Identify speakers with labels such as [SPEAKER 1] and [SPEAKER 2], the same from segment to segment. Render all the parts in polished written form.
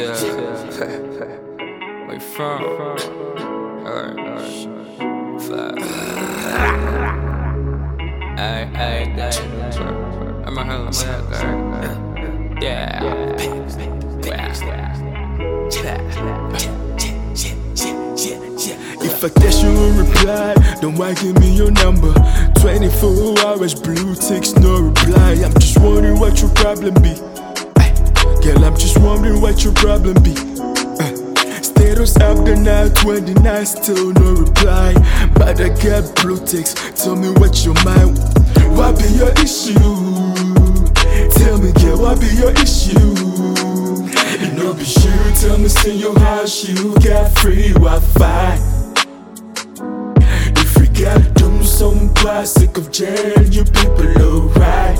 [SPEAKER 1] Chill. Where you from? Alright. Ay. I'm a hell of a yeah.
[SPEAKER 2] If I text you a reply, don't why give me your number. 24 hours, blue ticks, no reply. I'm just wondering what your problem be. Girl, I'm just wondering what your problem be. Status up the night 29, still no reply. But I got blue ticks, tell me what your mind. What be your issue? Tell me, girl, what be your issue? You know be sure, tell me, in your house you got free Wi-Fi. If we gotta do some plastic of jail, you people alright.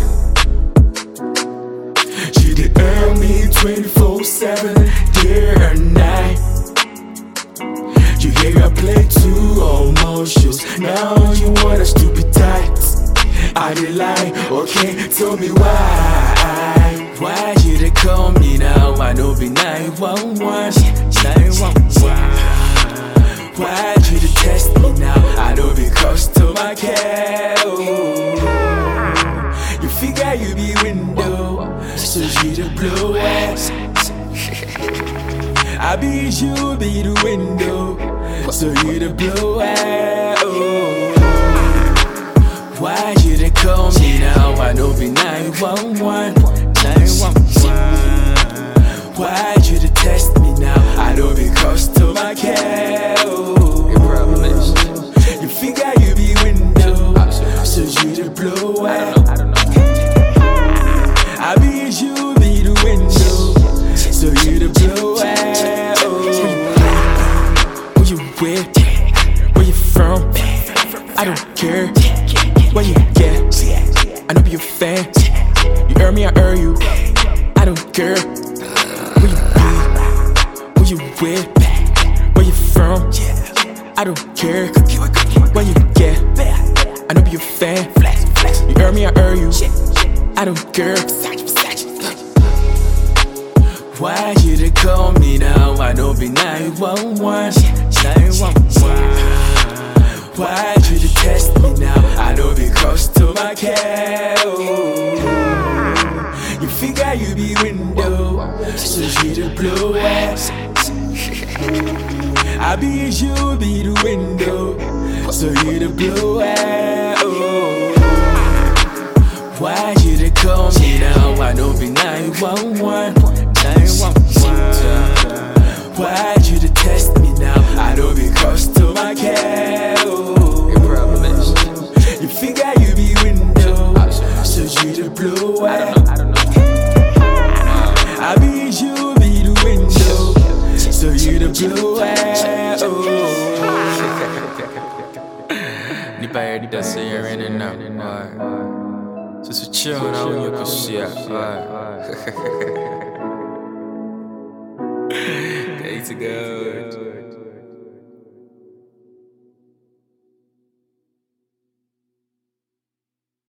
[SPEAKER 2] She did earn me 24/7, day and night. You hear I play two almost shoes, now you want us to be tight. I did lie, okay, tell me why. Why you they call me now? I know be 911. Why you they test me now? I know be customer care. You figure you be window, so you the blow ass. I be you be the window, so you the blow ass. Why you they call me now? I know be 911. Why you they test me now? I know be customer care. You figure you be window, so you the blow out. I be you be the window, so you the blow out. Where you with? Where you from? I don't care. Where you get? I know be a fan. You earn me, I earn you. I don't care. Where you be? Where you with? Where you from? I don't care. Where you get? I know be a fan. You earn me, I earn you. I don't care. Why you they call me now? I know be 911. Why you they test me now? I know be customer care. You figure you be window, so you the blow ass. I be you be the window, so you the blow ass. Why you they call me now? I know be 911. Why you they test me now? I know be customer care. You figure you be window, so you the blow out. I be you be the window, so you the blow out.
[SPEAKER 1] Nipa yɛda sɛ yɛre ne nam so chill na wonyɛ kɔhyia Day to go.